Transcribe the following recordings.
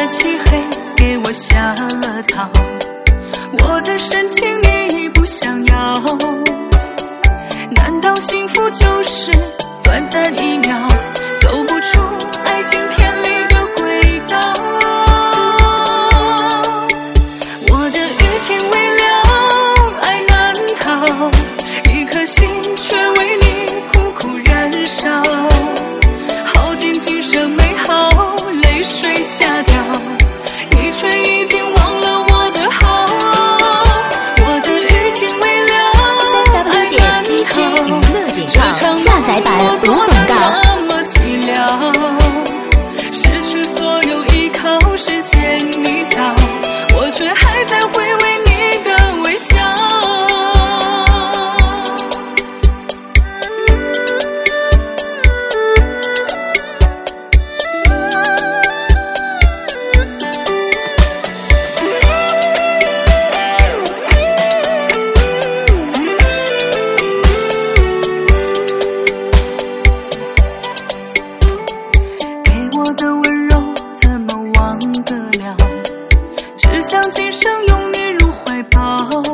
漆黑给我下了套，我的深情你不想要，难道幸福就是短暂一秒，走不出爱情偏离的轨道？我的余情未了，爱难逃，一颗心却为你苦苦燃烧，耗尽今生美好，泪水下掉，你却已经忘了我的好。我的余情未了，爱难逃，这场下载版无广告。 那么寂寥，失去所有依靠，深陷泥沼，我却还在回味你的微笑。只想今生拥你入怀抱，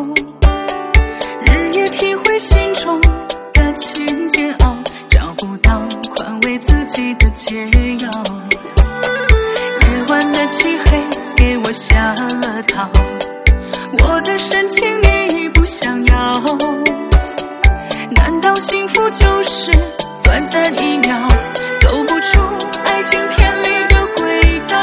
日夜体会心中感情煎熬，找不到宽慰自己的解药。夜晚的漆黑给我下了套，我的深情你不想要，难道幸福就是短暂一秒，走不出爱情偏离的轨道？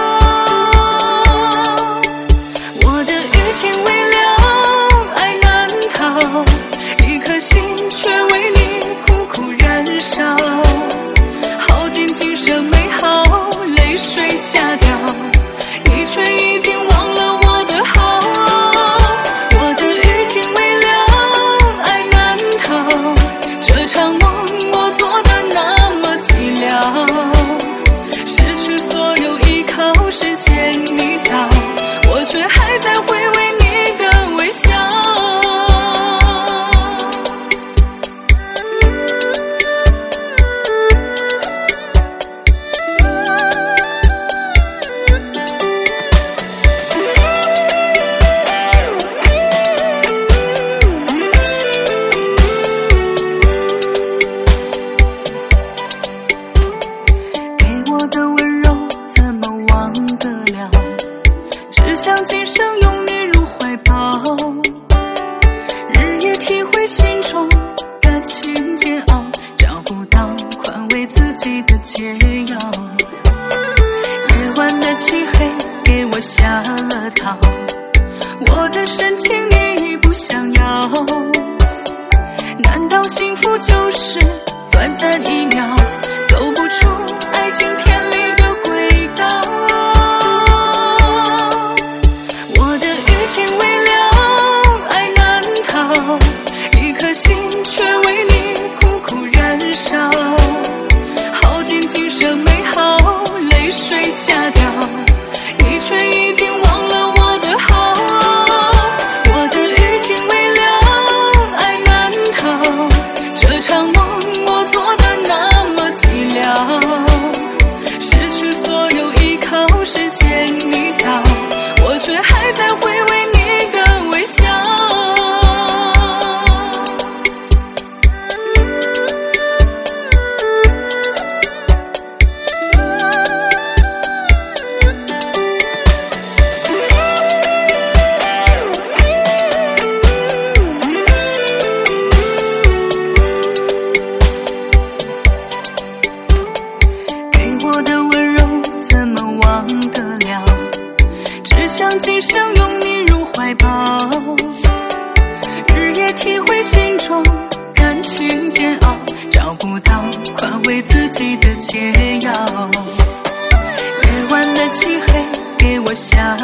情未了，爱难逃，一颗心却为你苦苦燃烧，耗尽今生美好，泪水下掉，你却已经忘了我的好。我的余情未了，爱难逃，这场梦我做得那么寂寥，失去所有依靠，深陷泥沼，我却还在回味想今生拥你入怀抱，日夜体会心中感情煎熬，找不到宽慰自己的解药。夜晚的漆黑给我下了套，我的深情你不想要，难道幸福就是短暂一秒，走不出爱情偏离的轨道？情未了，爱难逃，一颗心却为你苦苦燃烧，耗尽今生美好，泪水下掉，你却已经忘了我的好。我的余情未了，爱难逃，这场梦我做得那么寂寥，失去所有依靠，深陷泥沼，我却还在回味今生拥你入怀抱，日夜体会心中感情煎熬，找不到宽慰自己的解药。夜晚的漆黑给我下